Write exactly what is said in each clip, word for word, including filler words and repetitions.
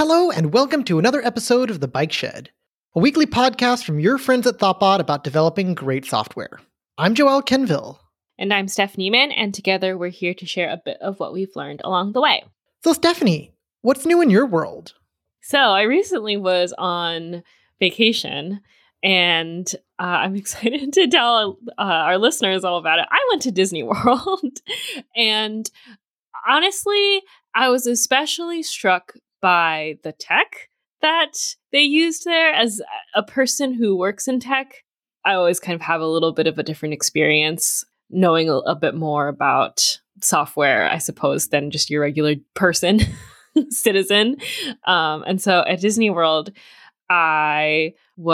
Hello, and welcome to another episode of The Bike Shed, a weekly podcast from your friends at Thoughtbot about developing great software. I'm Joel Kenville. And I'm Steph Neiman, and together we're here to share a bit of what we've learned along the way. So Stephanie, what's new in your world? So I recently was on vacation, and uh, I'm excited to tell uh, our listeners all about it. I went to Disney World, and honestly, I was especially struck by the tech that they used there. As a person who works in tech, I always kind of have a little bit of a different experience knowing a, a bit more about software, I suppose, than just your regular person, citizen. Um, and so at Disney World, I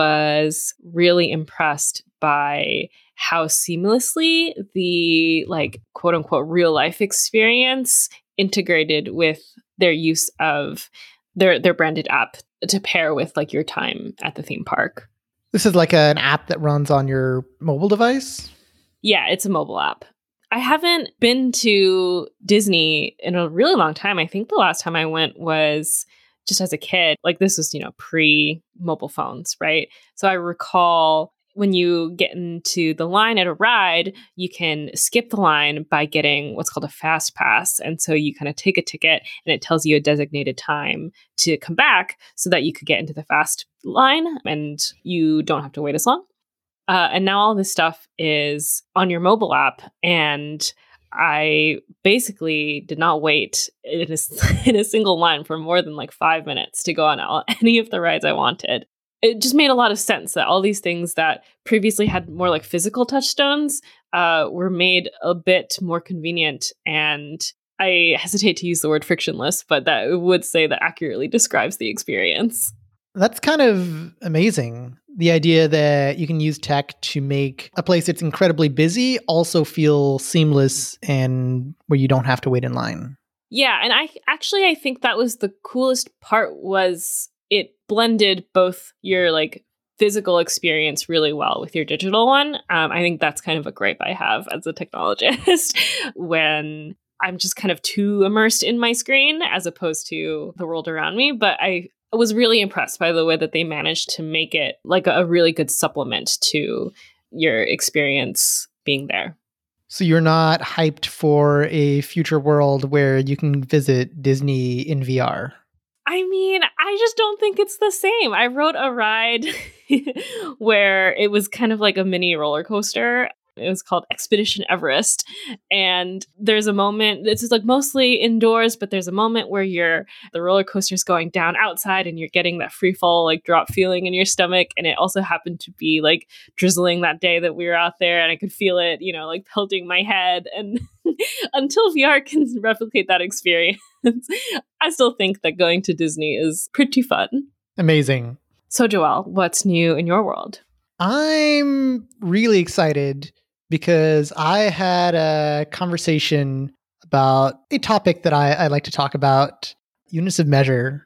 was really impressed by how seamlessly the like quote unquote real life experience integrated with their use of their their branded app to pair with like your time at the theme park. This is like a, an app that runs on your mobile device? Yeah, it's a mobile app. I haven't been to Disney in a really long time. I think the last time I went was just as a kid. Like this was, you know, pre-mobile phones, right? So I recall when you get into the line at a ride, you can skip the line by getting what's called a fast pass. And so you kind of take a ticket and it tells you a designated time to come back so that you could get into the fast line and you don't have to wait as long. Uh, and now all this stuff is on your mobile app. And I basically did not wait in a, in a single line for more than like five minutes to go on all, any of the rides I wanted. It just made a lot of sense that all these things that previously had more like physical touchstones uh, were made a bit more convenient. And I hesitate to use the word frictionless, but that would say that accurately describes the experience. That's kind of amazing. The idea that you can use tech to make a place that's incredibly busy also feel seamless and where you don't have to wait in line. Yeah, and I actually I think that was the coolest part was it blended both your like physical experience really well with your digital one. Um, I think that's kind of a gripe I have as a technologist when I'm just kind of too immersed in my screen as opposed to the world around me. But I was really impressed by the way that they managed to make it like a really good supplement to your experience being there. So you're not hyped for a future world where you can visit Disney in V R? I mean, I just don't think it's the same. I rode a ride where it was kind of like a mini roller coaster. It was called Expedition Everest. And there's a moment, this is like mostly indoors, but there's a moment where you're, the roller coaster's going down outside and you're getting that free fall, like drop feeling in your stomach. And it also happened to be like drizzling that day that we were out there and I could feel it, you know, like pelting my head. And until V R can replicate that experience, I still think that going to Disney is pretty fun. Amazing. So Joel, what's new in your world? I'm really excited because I had a conversation about a topic that I, I like to talk about, units of measure.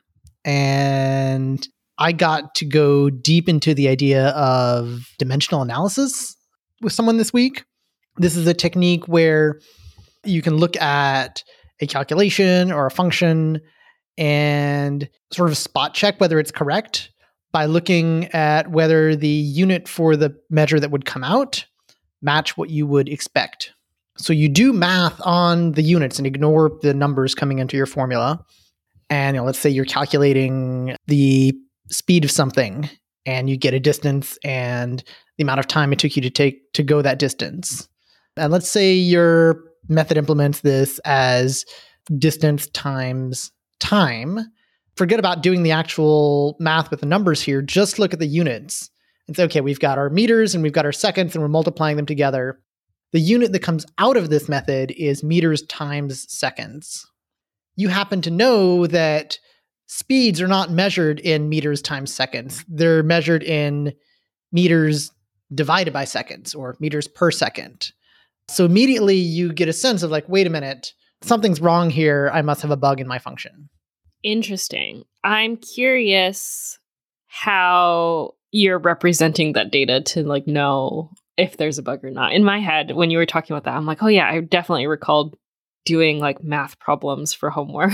And I got to go deep into the idea of dimensional analysis with someone this week. This is a technique where you can look at a calculation or a function and sort of spot check whether it's correct by looking at whether the unit for the measure that would come out match what you would expect. So you do math on the units and ignore the numbers coming into your formula. And you know, let's say you're calculating the speed of something and you get a distance and the amount of time it took you to take to go that distance. And let's say your method implements this as distance times time. Forget about doing the actual math with the numbers here. Just look at the units and say, okay, we've got our meters and we've got our seconds and we're multiplying them together. The unit that comes out of this method is meters times seconds. You happen to know that speeds are not measured in meters times seconds. They're measured in meters divided by seconds or meters per second. So immediately you get a sense of like, wait a minute, something's wrong here. I must have a bug in my function. Interesting. I'm curious how you're representing that data to like know if there's a bug or not. In my head, when you were talking about that, I'm like, oh yeah, I definitely recalled doing like math problems for homework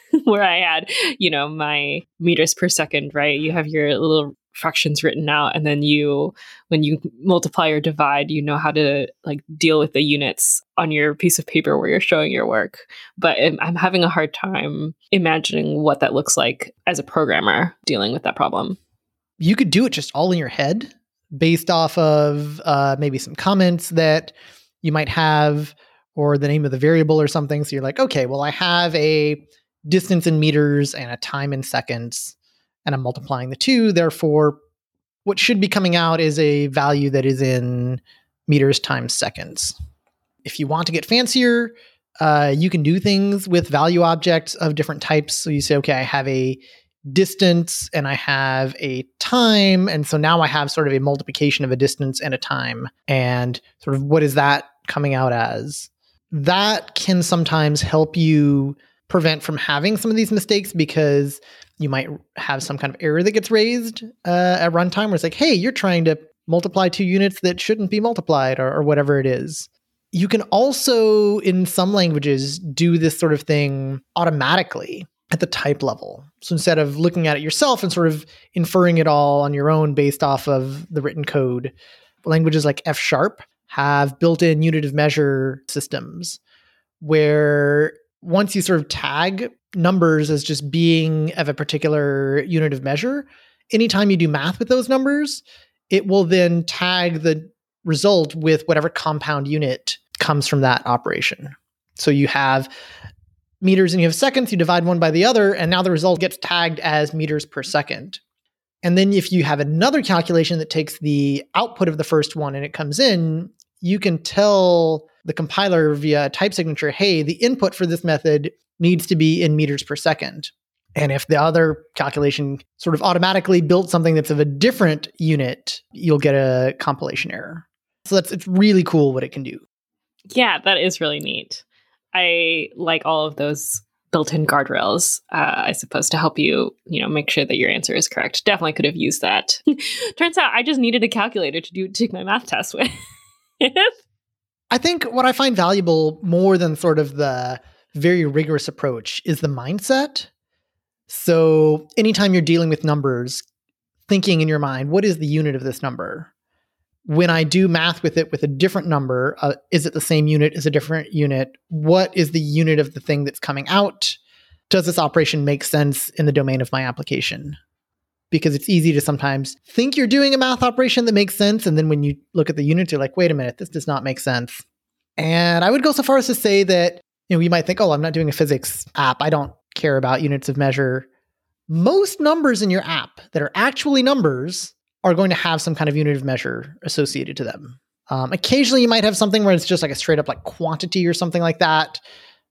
where I had, you know, my meters per second, right? You have your little fractions written out, and then you, when you multiply or divide, you know how to like deal with the units on your piece of paper where you're showing your work. But I'm having a hard time imagining what that looks like as a programmer dealing with that problem. You could do it just all in your head based off of uh, maybe some comments that you might have or the name of the variable or something. So you're like, okay, well, I have a distance in meters and a time in seconds, and I'm multiplying the two. Therefore, what should be coming out is a value that is in meters times seconds. If you want to get fancier, uh, you can do things with value objects of different types. So you say, okay, I have a distance and I have a time. And so now I have sort of a multiplication of a distance and a time. And sort of what is that coming out as? That can sometimes help you prevent from having some of these mistakes, because you might have some kind of error that gets raised uh, at runtime where it's like, hey, you're trying to multiply two units that shouldn't be multiplied, or, or whatever it is. You can also, in some languages, do this sort of thing automatically at the type level. So instead of looking at it yourself and sort of inferring it all on your own based off of the written code, languages like F sharp have built-in unit of measure systems where once you sort of tag numbers as just being of a particular unit of measure, anytime you do math with those numbers, it will then tag the result with whatever compound unit comes from that operation. So you have meters and you have seconds, you divide one by the other, and now the result gets tagged as meters per second. And then if you have another calculation that takes the output of the first one and it comes in, you can tell the compiler via type signature, hey, the input for this method needs to be in meters per second. And if the other calculation sort of automatically built something that's of a different unit, you'll get a compilation error. So that's it's really cool what it can do. Yeah, that is really neat. I like all of those built-in guardrails, uh, I suppose, to help you, you know, make sure that your answer is correct. Definitely could have used that. Turns out I just needed a calculator to do take my math test with. I think what I find valuable more than sort of the very rigorous approach is the mindset. So anytime you're dealing with numbers, thinking in your mind, what is the unit of this number? When I do math with it with a different number, uh, is it the same unit? Is it a different unit? What is the unit of the thing that's coming out? Does this operation make sense in the domain of my application? Because it's easy to sometimes think you're doing a math operation that makes sense, and then when you look at the units, you're like, wait a minute, this does not make sense. And I would go so far as to say that, you know, you might think, oh, I'm not doing a physics app. I don't care about units of measure. Most numbers in your app that are actually numbers are going to have some kind of unit of measure associated to them. Um, occasionally, you might have something where it's just like a straight up like quantity or something like that.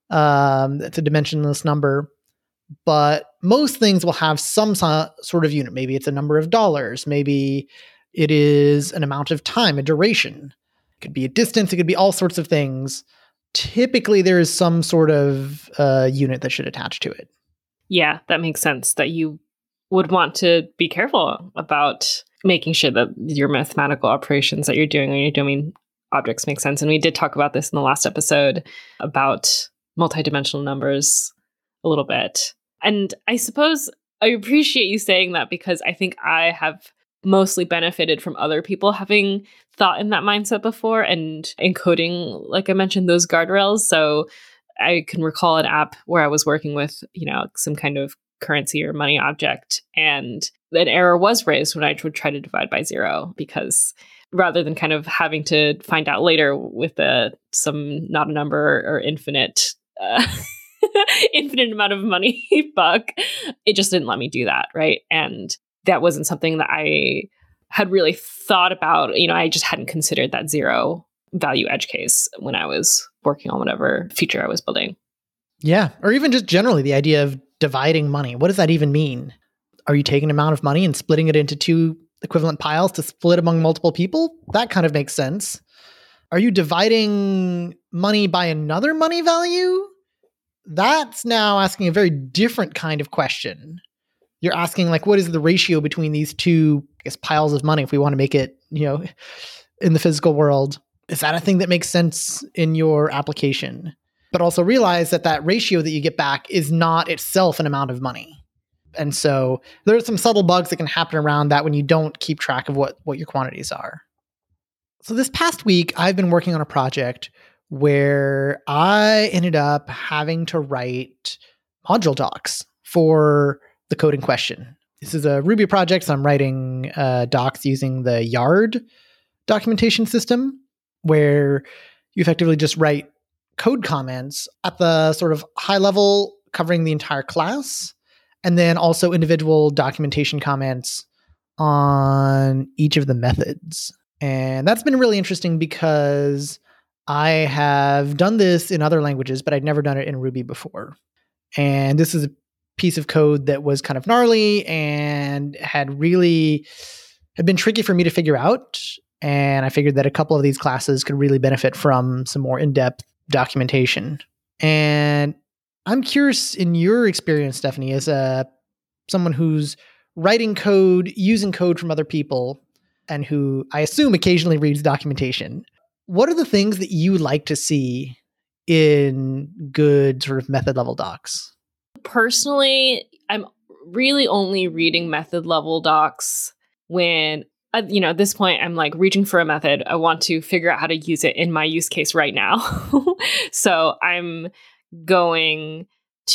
Um, it's a dimensionless number. But most things will have some so- sort of unit. Maybe it's a number of dollars. Maybe it is an amount of time, a duration. It could be a distance. It could be all sorts of things. Typically, there is some sort of uh, unit that should attach to it. Yeah, that makes sense. That you would want to be careful about making sure that your mathematical operations that you're doing on your domain objects make sense. And we did talk about this in the last episode about multidimensional numbers a little bit. And I suppose I appreciate you saying that, because I think I have mostly benefited from other people having thought in that mindset before and encoding, like I mentioned, those guardrails. So I can recall an app where I was working with, you know, some kind of currency or money object, and an error was raised when I would try to divide by zero, because rather than kind of having to find out later with a, some not a number or infinite uh, infinite amount of money bug, it just didn't let me do that, right? And that wasn't something that I had really thought about. You know, I just hadn't considered that zero value edge case when I was working on whatever feature I was building. Yeah, or even just generally the idea of dividing money. What does that even mean? Are you taking an amount of money and splitting it into two equivalent piles to split among multiple people? That kind of makes sense. Are you dividing money by another money value? That's now asking a very different kind of question. You're asking, like, what is the ratio between these two, I guess, piles of money if we want to make it, you know, in the physical world? Is that a thing that makes sense in your application? but also realize that that ratio that you get back is not itself an amount of money. And so there are some subtle bugs that can happen around that when you don't keep track of what, what your quantities are. So this past week, I've been working on a project where I ended up having to write module docs for the code in question. This is a Ruby project, so I'm writing uh, docs using the Yard documentation system, where you effectively just write code comments at the sort of high level covering the entire class, and then also individual documentation comments on each of the methods. And that's been really interesting because I have done this in other languages, but I'd never done it in Ruby before. And this is a piece of code that was kind of gnarly and had really had been tricky for me to figure out. And I figured that a couple of these classes could really benefit from some more in-depth documentation. And I'm curious, in your experience, Stephanie, as a someone who's writing code, using code from other people, and who I assume occasionally reads documentation, what are the things that you like to see in good sort of method level docs? Personally, I'm really only reading method level docs when, uh, you know, at this point, I'm like reaching for a method. I want to figure out how to use it in my use case right now. So I'm going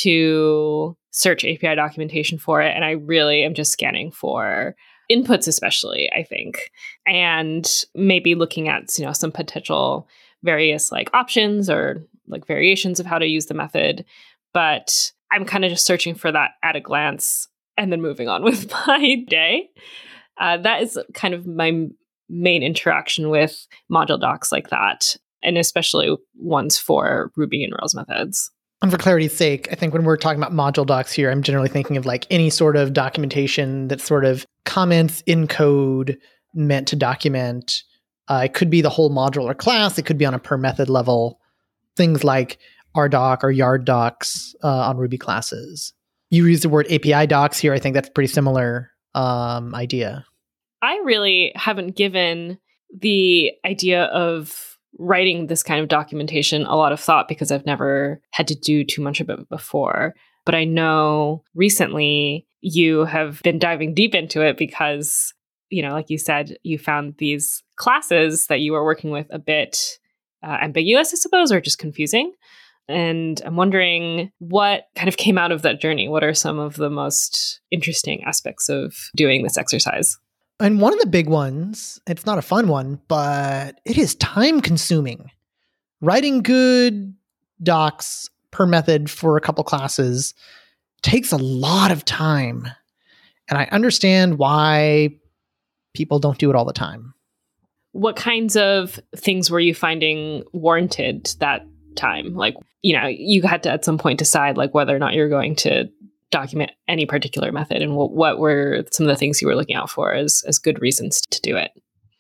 to search A P I documentation for it. And I really am just scanning for inputs, especially, I think, and maybe looking at, you know, some potential various like options or like variations of how to use the method. But I'm kind of just searching for that at a glance and then moving on with my day. Uh, that is kind of my main interaction with module docs like that, and especially ones for Ruby and Rails methods. And for clarity's sake, I think when we're talking about module docs here, I'm generally thinking of like any sort of documentation that sort of comments in code meant to document. Uh, it could be the whole module or class. It could be on a per method level. Things like R doc or Yard docs uh, on Ruby classes. You use the word A P I docs here. I think that's a pretty similar um, idea. I really haven't given the idea of writing this kind of documentation a lot of thought because I've never had to do too much of it before. But I know recently you have been diving deep into it because, you know, like you said, you found these classes that you were working with a bit uh, ambiguous, I suppose, or just confusing. And I'm wondering what kind of came out of that journey. What are some of the most interesting aspects of doing this exercise? And one of the big ones, it's not a fun one, but it is time consuming. Writing good docs per method for a couple classes takes a lot of time. And I understand why people don't do it all the time. What kinds of things were you finding warranted that time? Like, you know, you had to at some point decide like whether or not you're going to document any particular method, and what, what were some of the things you were looking out for as, as good reasons to do it?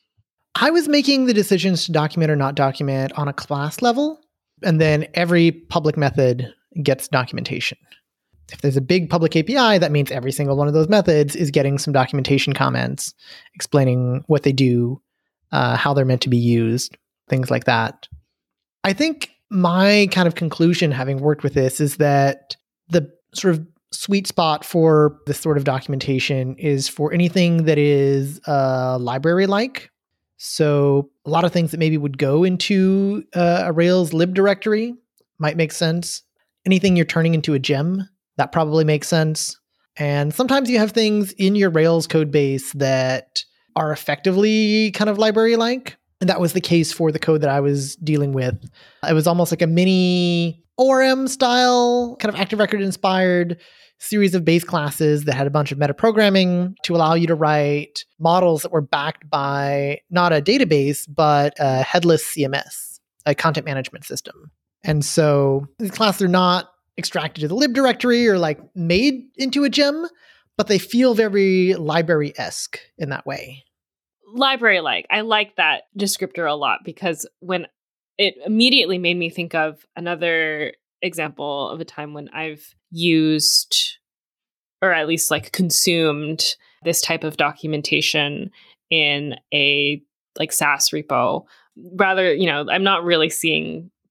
I was making the decisions to document or not document on a class level, and then every public method gets documentation. If there's a big public A P I, that means every single one of those methods is getting some documentation comments explaining what they do, uh, how they're meant to be used, things like that. I think my kind of conclusion, having worked with this, is that the sort of sweet spot for this sort of documentation is for anything that is uh, library-like. So a lot of things that maybe would go into uh, a Rails lib directory might make sense. Anything you're turning into a gem, that probably makes sense. And sometimes you have things in your Rails code base that are effectively kind of library-like. And that was the case for the code that I was dealing with. It was almost like a mini O R M style, kind of Active Record inspired series of base classes that had a bunch of metaprogramming to allow you to write models that were backed by not a database, but a headless C M S, a content management system. And so these classes are not extracted to the lib directory or like made into a gem, but they feel very library-esque in that way. Library-like. I like that descriptor a lot because when it immediately made me think of another example of a time when I've used, or at least like consumed, this type of documentation in a like SaaS repo. Rather, you know, I'm not really seeing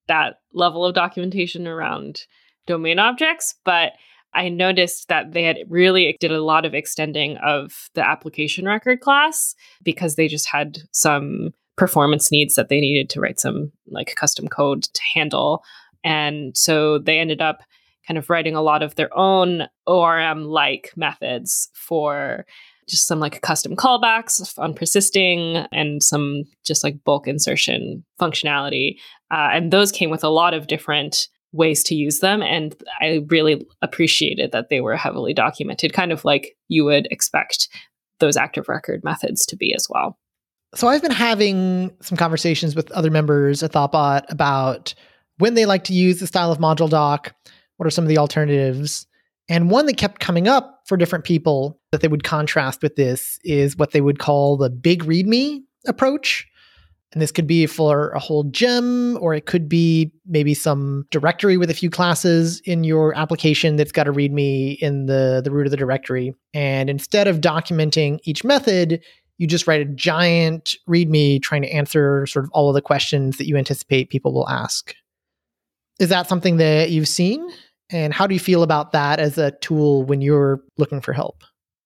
that level of documentation around domain objects, but I noticed that they had really did a lot of extending of the application record class because they just had some performance needs that they needed to write some like custom code to handle. And so they ended up kind of writing a lot of their own O R M-like methods for just some like custom callbacks on persisting and some just like bulk insertion functionality. Uh, and those came with a lot of different ways to use them. And I really appreciated that they were heavily documented, kind of like you would expect those active record methods to be as well. So I've been having some conversations with other members at Thoughtbot about when they like to use the style of module doc, what are some of the alternatives. And one that kept coming up for different people that they would contrast with this is what they would call the big README approach. And this could be for a whole gem, or it could be maybe some directory with a few classes in your application that's got a README in the, the root of the directory. And instead of documenting each method, you just write a giant README trying to answer sort of all of the questions that you anticipate people will ask. Is that something that you've seen? And how do you feel about that as a tool when you're looking for help?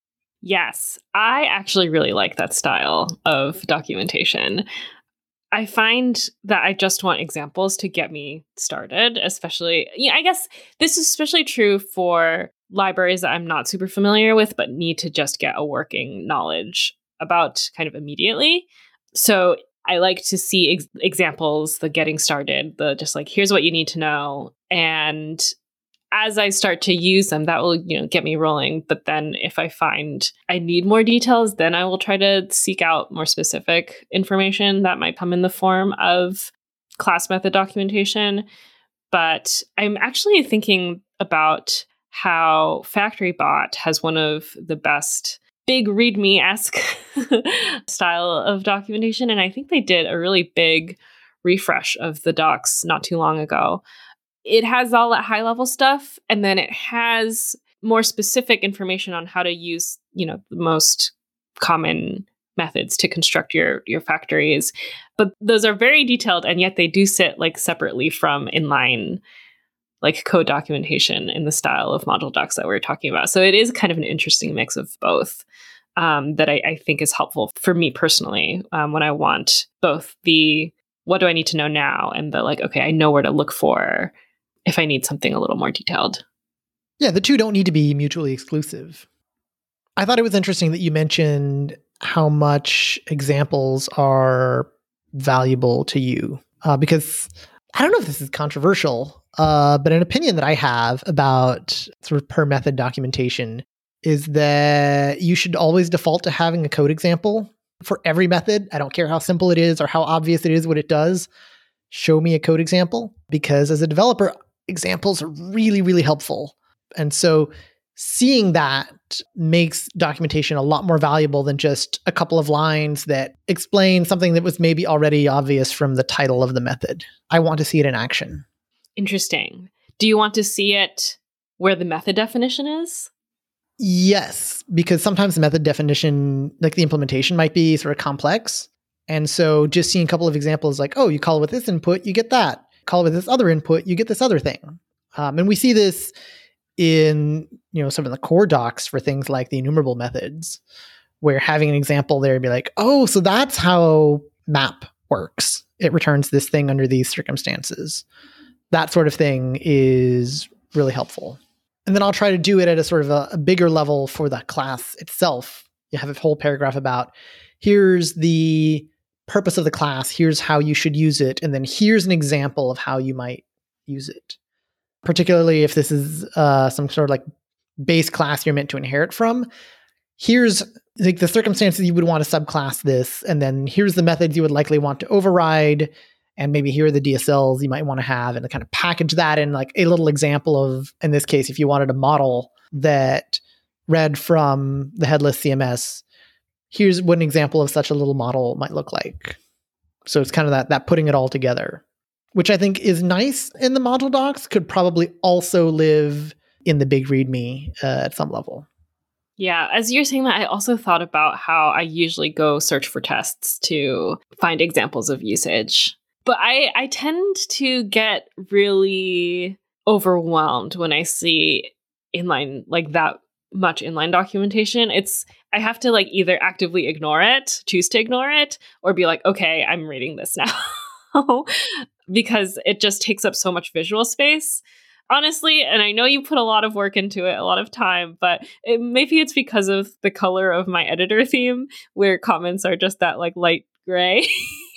Yes, I actually really like that style of documentation. I find that I just want examples to get me started, especially, yeah, I guess this is especially true for libraries that I'm not super familiar with, but need to just get a working knowledge about kind of immediately. So I like to see ex- examples, the getting started, the just like, here's what you need to know. And as I start to use them, that will, you know, get me rolling. But then if I find I need more details, then I will try to seek out more specific information that might come in the form of class method documentation. But I'm actually thinking about how FactoryBot has one of the best big README-esque style of documentation. And I think they did a really big refresh of the docs not too long ago. It has all that high level stuff, and then it has more specific information on how to use, you know, the most common methods to construct your your factories. But those are very detailed, and yet they do sit like separately from inline like code documentation in the style of module docs that we we're talking about. So it is kind of an interesting mix of both um, that I, I think is helpful for me personally um, when I want both the what do I need to know now and the like, okay, I know where to look for if I need something a little more detailed. Yeah, the two don't need to be mutually exclusive. I thought it was interesting that you mentioned how much examples are valuable to you, uh, because I don't know if this is controversial, uh, but an opinion that I have about sort of per method documentation is that you should always default to having a code example for every method. I don't care how simple it is or how obvious it is what it does. Show me a code example, because as a developer, examples are really, really helpful. And so seeing that makes documentation a lot more valuable than just a couple of lines that explain something that was maybe already obvious from the title of the method. I want to see it in action. Interesting. Do you want to see it where the method definition is? Yes, because sometimes the method definition, like the implementation, might be sort of complex. And so just seeing a couple of examples like, oh, you call it with this input, you get that. Call it with this other input, you get this other thing. Um, and we see this in, you know, some of the core docs for things like the enumerable methods, where having an example there and be like, oh, so that's how map works. It returns this thing under these circumstances. That sort of thing is really helpful. And then I'll try to do it at a sort of a, a bigger level for the class itself. You have a whole paragraph about here's the purpose of the class, here's how you should use it, and then here's an example of how you might use it. Particularly if this is uh, some sort of like base class you're meant to inherit from. Here's like the circumstances you would want to subclass this, and then here's the methods you would likely want to override, and maybe here are the D S Ls you might want to have, and kind of package that in like a little example of, in this case, if you wanted a model that read from the headless C M S, here's what an example of such a little model might look like. So it's kind of that that putting it all together, which I think is nice in the module docs, could probably also live in the big README uh, at some level. Yeah, as you're saying that, I also thought about how I usually go search for tests to find examples of usage. But I, I tend to get really overwhelmed when I see inline, like that much inline documentation. It's, I have to like either actively ignore it, choose to ignore it, or be like, okay, I'm reading this now. Because it just takes up so much visual space. Honestly, and I know you put a lot of work into it, a lot of time, but it, maybe it's because of the color of my editor theme, where comments are just that like light gray.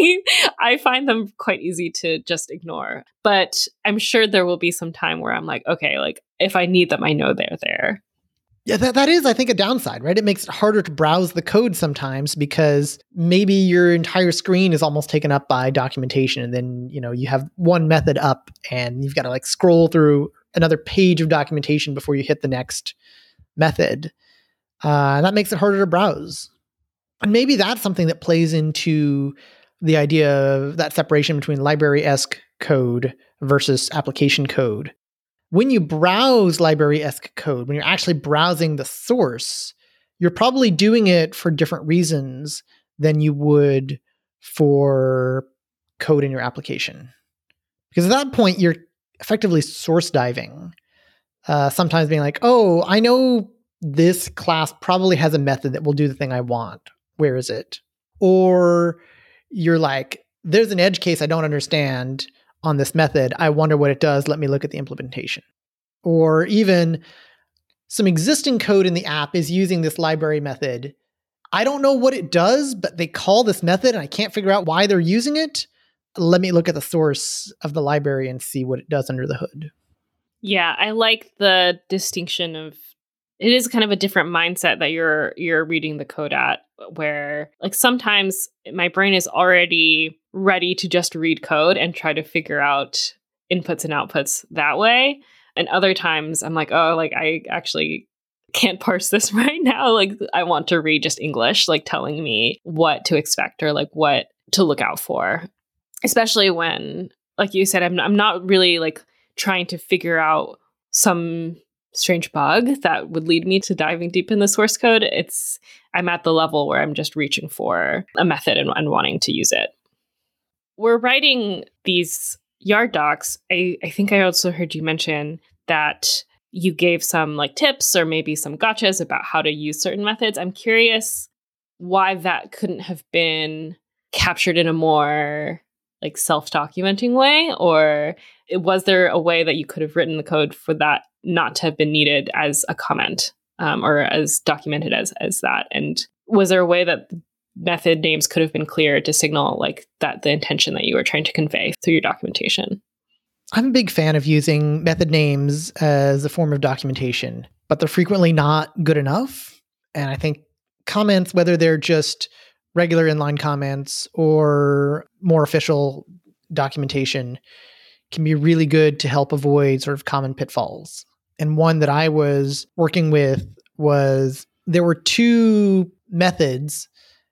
I find them quite easy to just ignore. But I'm sure there will be some time where I'm like, okay, like if I need them, I know they're there. Yeah, that, that is, I think, a downside, right? It makes it harder to browse the code sometimes because maybe your entire screen is almost taken up by documentation. And then, you know, you have one method up and you've got to like scroll through another page of documentation before you hit the next method. Uh, and that makes it harder to browse. And maybe that's something that plays into the idea of that separation between library-esque code versus application code. When you browse library-esque code, when you're actually browsing the source, you're probably doing it for different reasons than you would for code in your application. Because at that point, you're effectively source diving. Uh, sometimes being like, oh, I know this class probably has a method that will do the thing I want. Where is it? Or you're like, there's an edge case I don't understand on this method. I wonder what it does. Let me look at the implementation. Or even some existing code in the app is using this library method. I don't know what it does, but they call this method and I can't figure out why they're using it. Let me look at the source of the library and see what it does under the hood. Yeah, I like the distinction of it is kind of a different mindset that you're you're reading the code at, where like sometimes my brain is already ready to just read code and try to figure out inputs and outputs that way. And other times I'm like, oh, like I actually can't parse this right now. Like I want to read just English, like telling me what to expect or like what to look out for. Especially when, like you said, I'm I'm not really like trying to figure out some strange bug that would lead me to diving deep in the source code. It's I'm at the level where I'm just reaching for a method and, and wanting to use it. We're writing these Yard docs. I, I think I also heard you mention that you gave some like tips or maybe some gotchas about how to use certain methods. I'm curious why that couldn't have been captured in a more like self-documenting way, or was there a way that you could have written the code for that not to have been needed as a comment um, or as documented as as that? And was there a way that method names could have been clear to signal like that the intention that you were trying to convey through your documentation? I'm a big fan of using method names as a form of documentation, but they're frequently not good enough. And I think comments, whether they're just regular inline comments or more official documentation, can be really good to help avoid sort of common pitfalls. And one that I was working with was there were two methods,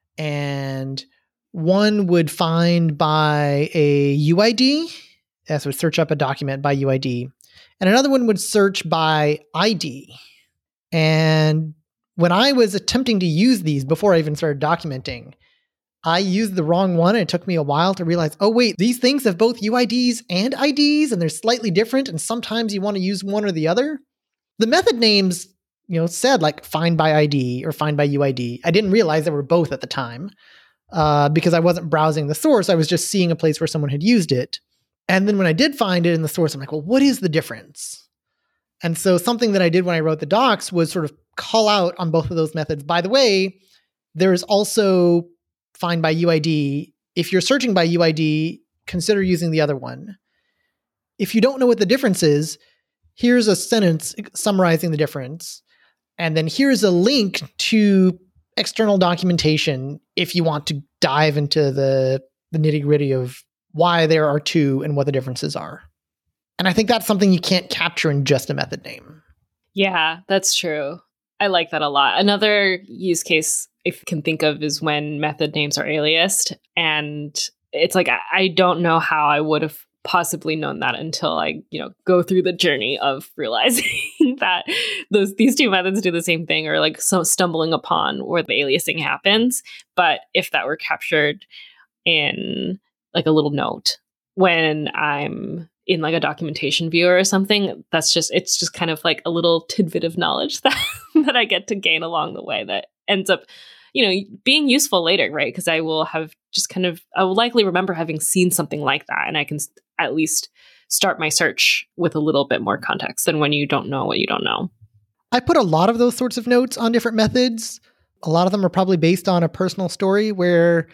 and one would find by a U I D, so would search up a document by U I D, and another one would search by I D. And when I was attempting to use these before I even started documenting, I used the wrong one, and it took me a while to realize, oh wait, these things have both U I Ds and I Ds, and they're slightly different, and sometimes you want to use one or the other. The method names, you know, said like find by I D or find by U I D. I didn't realize they were both at the time uh, because I wasn't browsing the source. I was just seeing a place where someone had used it. And then when I did find it in the source, I'm like, well, what is the difference? And so something that I did when I wrote the docs was sort of call out on both of those methods. By the way, there is also find by U I D. If you're searching by U I D, consider using the other one. If you don't know what the difference is, here's a sentence summarizing the difference. And then here's a link to external documentation if you want to dive into the, the nitty-gritty of why there are two and what the differences are. And I think that's something you can't capture in just a method name. Yeah, that's true. I like that a lot. Another use case, if you can think of, is when method names are aliased. And it's like, I, I don't know how I would have possibly known that until I, you know, go through the journey of realizing that those these two methods do the same thing, or like so stumbling upon where the aliasing happens. But if that were captured in like a little note when I'm in like a documentation viewer or something, that's just, it's just kind of like a little tidbit of knowledge that, that I get to gain along the way that ends up, you know, being useful later, right? Because I will have just kind of, I will likely remember having seen something like that. And I can at least start my search with a little bit more context than when you don't know what you don't know. I put a lot of those sorts of notes on different methods. A lot of them are probably based on a personal story where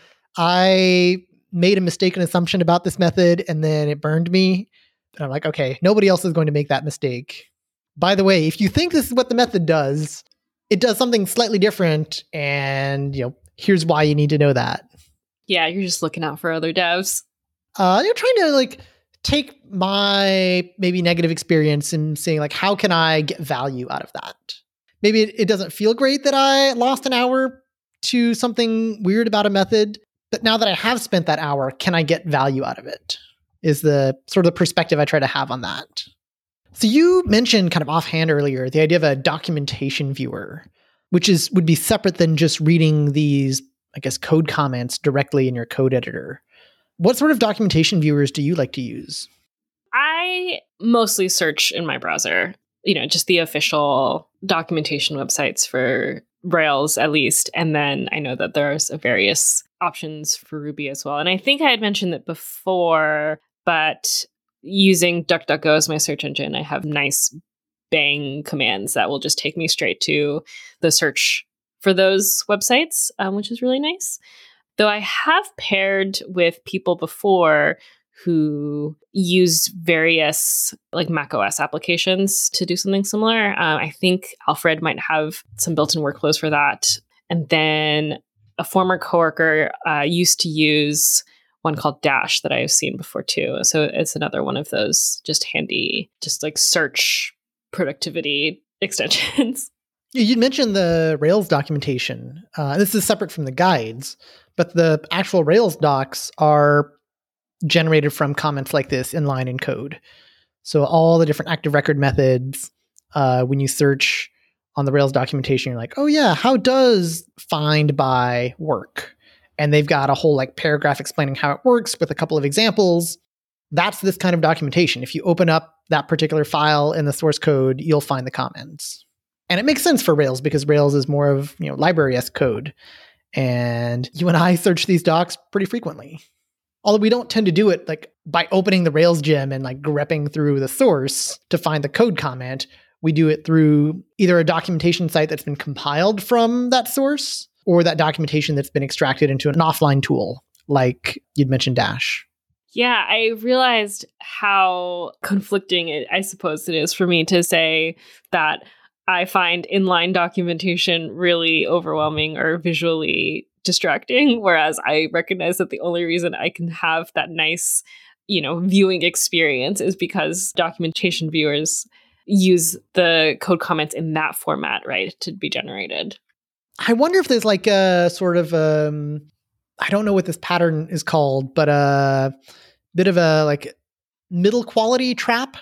I made a mistaken assumption about this method and then it burned me. And I'm like, okay, nobody else is going to make that mistake. By the way, if you think this is what the method does, it does something slightly different. And, you know, here's why you need to know that. Yeah, you're just looking out for other devs. Uh, you're trying to like take my maybe negative experience and saying like, how can I get value out of that? Maybe it, it doesn't feel great that I lost an hour to something weird about a method. But now that I have spent that hour, can I get value out of it? Is the sort of the perspective I try to have on that. So you mentioned kind of offhand earlier the idea of a documentation viewer, which is would be separate than just reading these, I guess, code comments directly in your code editor. What sort of documentation viewers do you like to use? I mostly search in my browser, you know, just the official documentation websites for Rails at least. And then I know that there's various options for Ruby as well. And I think I had mentioned that before, but using DuckDuckGo as my search engine, I have nice bang commands that will just take me straight to the search for those websites, um, which is really nice. Though I have paired with people before who use various like macOS applications to do something similar. Uh, I think Alfred might have some built-in workflows for that. And then a former coworker uh, used to use one called Dash that I've seen before too. So it's another one of those just handy, just like search productivity extensions. You mentioned the Rails documentation. Uh, this is separate from the guides, but the actual Rails docs are generated from comments like this inline in code. So all the different active record methods, uh, when you search on the Rails documentation, you're like, oh yeah, how does find by work? And they've got a whole like paragraph explaining how it works with a couple of examples. That's this kind of documentation. If you open up that particular file in the source code, you'll find the comments. And it makes sense for Rails because Rails is more of, you know, library-esque code. And you and I search these docs pretty frequently. Although we don't tend to do it like by opening the Rails gem and like grepping through the source to find the code comment. We do it through either a documentation site that's been compiled from that source or that documentation that's been extracted into an offline tool, like you'd mentioned Dash. Yeah, I realized how conflicting it, I suppose it is for me to say that I find inline documentation really overwhelming or visually distracting, whereas I recognize that the only reason I can have that nice, you know, viewing experience is because documentation viewers use the code comments in that format, right, to be generated. I wonder if there's like a sort of, um, I don't know what this pattern is called, but a bit of a like middle quality trap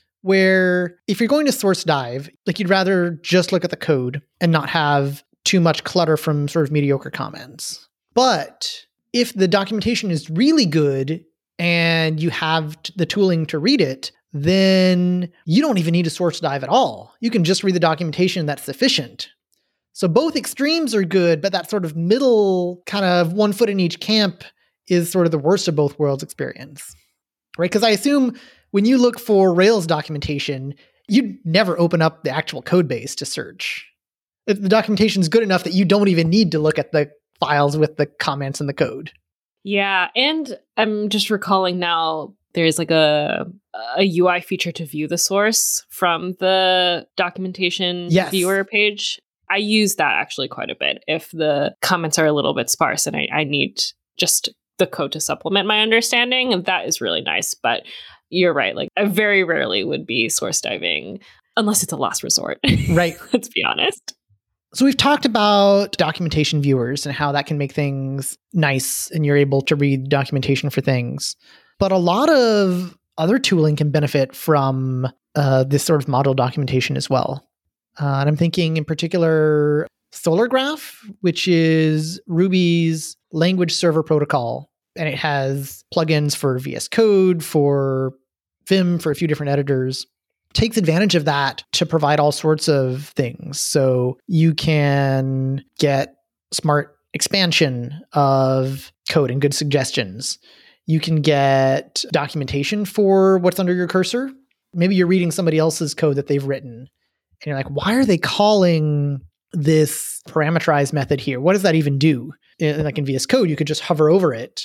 where if you're going to source dive, like you'd rather just look at the code and not have too much clutter from sort of mediocre comments. But if the documentation is really good and you have t- the tooling to read it, then you don't even need to source dive at all. You can just read the documentation, that's sufficient. So both extremes are good, but that sort of middle kind of one foot in each camp is sort of the worst of both worlds experience, right? Because I assume when you look for Rails documentation, you'd never open up the actual code base to search. If the documentation is good enough that you don't even need to look at the files with the comments in the code. Yeah, and I'm just recalling now there's like a a U I feature to view the source from the documentation yes. viewer page. I use that actually quite a bit if the comments are a little bit sparse and I, I need just the code to supplement my understanding. That is really nice. But you're right. Like I very rarely would be source diving unless it's a last resort. Right. Let's be honest. So we've talked about documentation viewers and how that can make things nice and you're able to read documentation for things. But a lot of other tooling can benefit from uh, this sort of model documentation as well. Uh, and I'm thinking in particular Solargraph, which is Ruby's language server protocol. and it has plugins for V S Code, for Vim, for a few different editors. Takes advantage of that to provide all sorts of things. So you can get smart expansion of code and good suggestions. You can get documentation for what's under your cursor. Maybe you're reading somebody else's code that they've written, and you're like, why are they calling this parameterized method here? What does that even do? In, like in V S Code, you could just hover over it,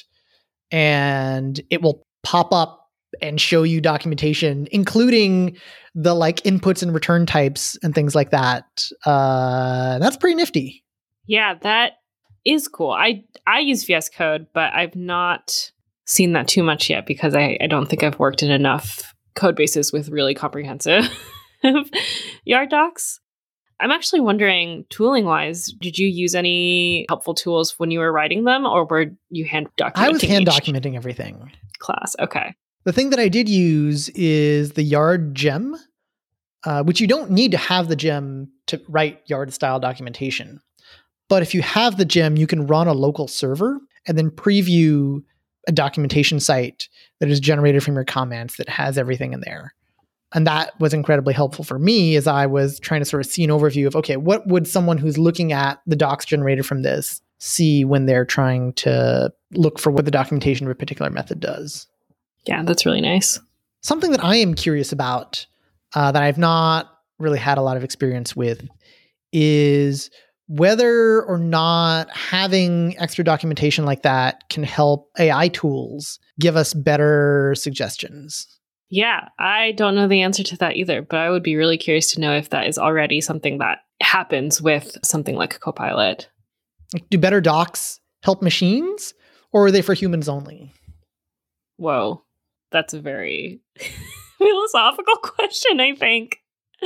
and it will pop up and show you documentation, including the like inputs and return types and things like that. Uh, that's pretty nifty. Yeah, that is cool. I I use V S Code, but I've not seen that too much yet because I, I don't think I've worked in enough code bases with really comprehensive Yard docs. I'm actually wondering, tooling wise, did you use any helpful tools when you were writing them, or were you hand documenting? I was hand documenting everything. Class, okay. The thing that I did use is the Yard gem, uh, which you don't need to have the gem to write Yard style documentation. But if you have the gem, you can run a local server and then preview a documentation site that is generated from your comments that has everything in there. And that was incredibly helpful for me as I was trying to sort of see an overview of, okay, what would someone who's looking at the docs generated from this see when they're trying to look for what the documentation of a particular method does? Yeah, that's really nice. Something that I am curious about uh, that I've not really had a lot of experience with is whether or not having extra documentation like that can help A I tools give us better suggestions. Yeah, I don't know the answer to that either, but I would be really curious to know if that is already something that happens with something like Copilot. Do better docs help machines, or are they for humans only? Whoa, that's a very philosophical question, I think.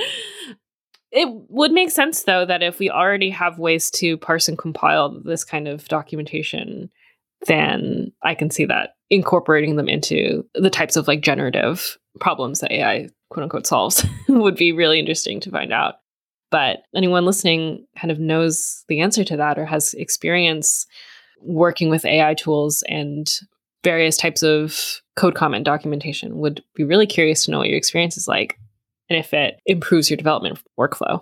It would make sense, though, that if we already have ways to parse and compile this kind of documentation, then I can see that incorporating them into the types of like generative problems that A I quote unquote solves would be really interesting to find out. But anyone listening kind of knows the answer to that or has experience working with A I tools and various types of code comment documentation would be really curious to know what your experience is like and if it improves your development workflow.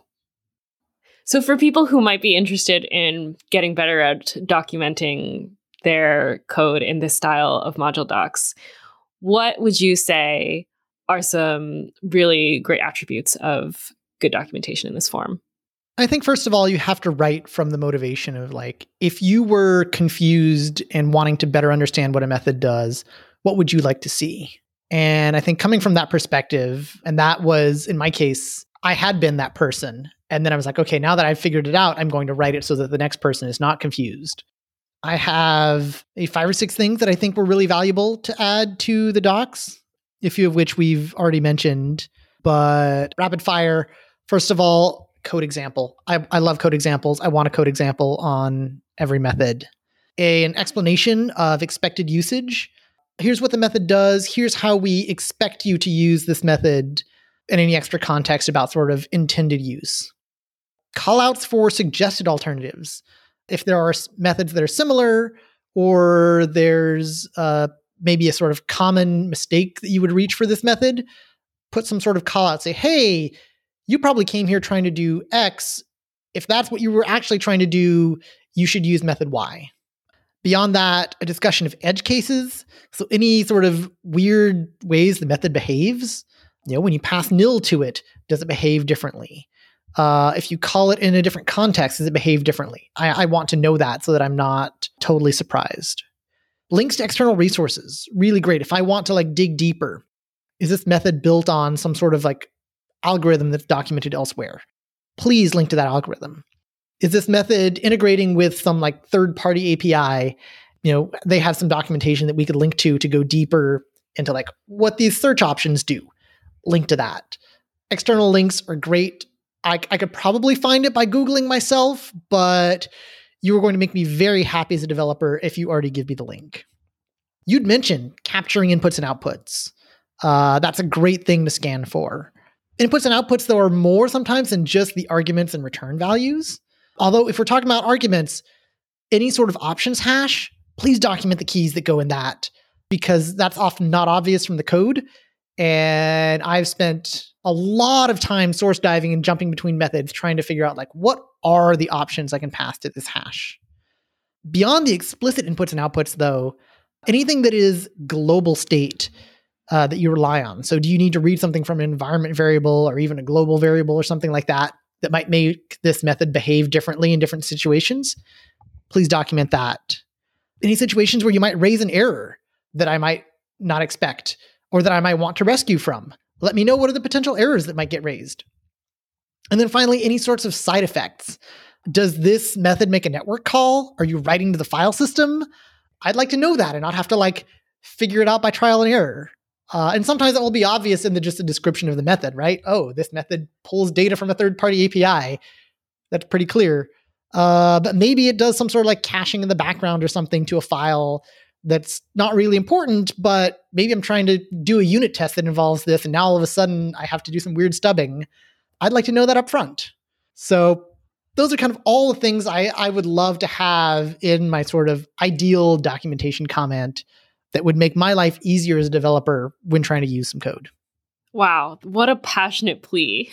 So for people who might be interested in getting better at documenting their code in this style of module docs, what would you say are some really great attributes of good documentation in this form? I think, first of all, you have to write from the motivation of like, if you were confused and wanting to better understand what a method does, what would you like to see? And I think coming from that perspective, and that was, in my case, I had been that person. And then I was like, okay, now that I've figured it out, I'm going to write it so that the next person is not confused. I have a five or six things that I think were really valuable to add to the docs, a few of which we've already mentioned. But rapid fire, first of all, code example. I, I love code examples. I want a code example on every method. A, an explanation of expected usage. Here's what the method does. Here's how we expect you to use this method, and any extra context about sort of intended use. Callouts for suggested alternatives. If there are methods that are similar, or there's uh, maybe a sort of common mistake that you would reach for this method, put some sort of call out. Say, hey, you probably came here trying to do X. If that's what you were actually trying to do, you should use method Y. Beyond that, a discussion of edge cases. So any sort of weird ways the method behaves. You know, when you pass nil to it, does it behave differently? Uh, if you call it in a different context, does it behave differently? I, I want to know that so that I'm not totally surprised. Links to external resources, really great. If I want to like dig deeper, is this method built on some sort of like algorithm that's documented elsewhere? Please link to that algorithm. Is this method integrating with some like third-party A P I? You know, they have some documentation that we could link to to go deeper into like what these search options do. Link to that. External links are great. I, I could probably find it by Googling myself, but you are going to make me very happy as a developer if you already give me the link. You'd mentioned capturing inputs and outputs. Uh, that's a great thing to scan for. Inputs and outputs, though, are more sometimes than just the arguments and return values. Although if we're talking about arguments, any sort of options hash please document the keys that go in that, because that's often not obvious from the code. And I've spent a lot of time source diving and jumping between methods trying to figure out like what are the options I can pass to this hash. Beyond the explicit inputs and outputs, though, anything that is global state uh, that you rely on. So do you need to read something from an environment variable or even a global variable or something like that that might make this method behave differently in different situations? Please document that. Any situations where you might raise an error that I might not expect or that I might want to rescue from, let me know what are the potential errors that might get raised. And then finally, any sorts of side effects. Does this method make a network call? Are you writing to the file system? I'd like to know that and not have to like figure it out by trial and error. Uh, and sometimes that will be obvious in the just the description of the method, right? Oh, this method pulls data from a third-party A P I. That's pretty clear. Uh, but maybe it does some sort of like caching in the background or something to a file that's not really important, but maybe I'm trying to do a unit test that involves this, and now all of a sudden I have to do some weird stubbing. I'd like to know that up front. So those are kind of all the things I, I would love to have in my sort of ideal documentation comment that would make my life easier as a developer when trying to use some code. Wow, what a passionate plea.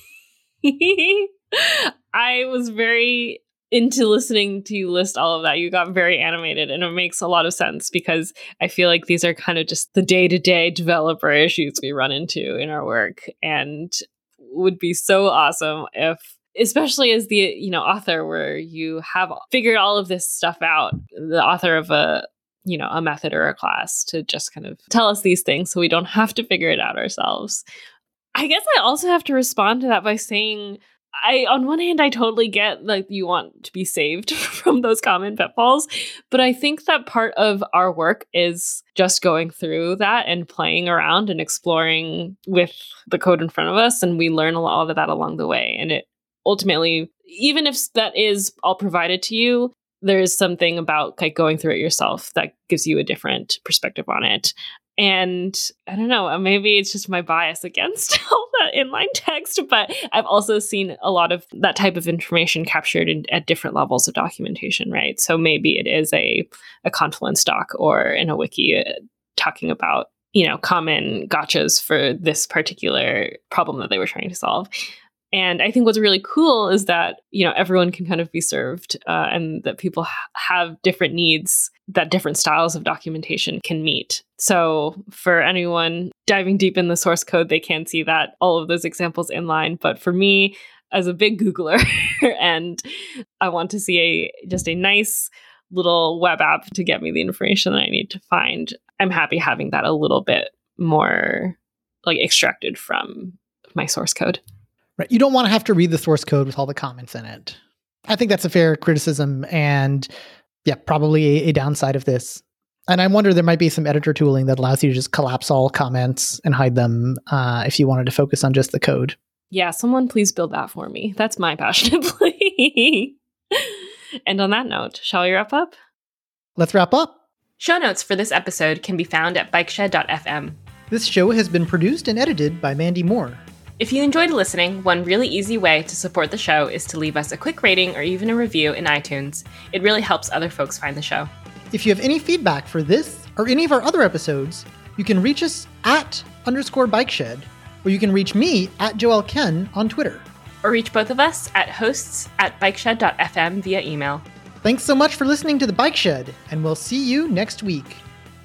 I was very into listening to you list all of that. You got very animated, and it makes a lot of sense because I feel like these are kind of just the day-to-day developer issues we run into in our work, and would be so awesome if, especially as the, you know, author where you have figured all of this stuff out, the author of a, you know, a method or a class, to just kind of tell us these things so we don't have to figure it out ourselves. I guess I also have to respond to that by saying, I, on one hand, I totally get like you want to be saved from those common pitfalls, but I think that part of our work is just going through that and playing around and exploring with the code in front of us, and we learn a lot of that along the way. And it ultimately, even if that is all provided to you, there is something about like going through it yourself that gives you a different perspective on it. And I don't know, maybe it's just my bias against all that inline text, but I've also seen a lot of that type of information captured in, at different levels of documentation, right? So maybe it is a, a Confluence doc or in a wiki uh, talking about, you know, common gotchas for this particular problem that they were trying to solve. And I think what's really cool is that, you know, everyone can kind of be served uh, and that people ha- have different needs that different styles of documentation can meet. So for anyone diving deep in the source code, they can see that all of those examples inline. But for me, as a big Googler, and I want to see a just a nice little web app to get me the information that I need to find, I'm happy having that a little bit more like extracted from my source code. Right. You don't want to have to read the source code with all the comments in it. I think that's a fair criticism and, yeah, probably a, a downside of this. And I wonder there might be some editor tooling that allows you to just collapse all comments and hide them uh, if you wanted to focus on just the code. Yeah, someone please build that for me. That's my passionate plea. And on that note, shall we wrap up? Let's wrap up. Show notes for this episode can be found at bikeshed dot f m. This show has been produced and edited by Mandy Moore. If you enjoyed listening, one really easy way to support the show is to leave us a quick rating or even a review in iTunes. It really helps other folks find the show. If you have any feedback for this or any of our other episodes, you can reach us at underscore bikeshed, or you can reach me at Joel Ken on Twitter. Or reach both of us at hosts at bikeshed dot f m via email. Thanks so much for listening to The Bike Shed, and we'll see you next week.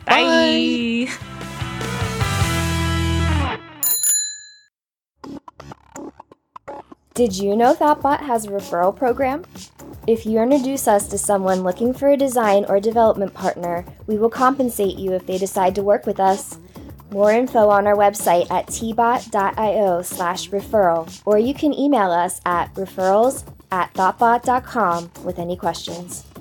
Bye! Bye. Did you know Thoughtbot has a referral program? If you introduce us to someone looking for a design or development partner, we will compensate you if they decide to work with us. More info on our website at tbot dot io slash referral, or you can email us at referrals at thoughtbot dot com with any questions.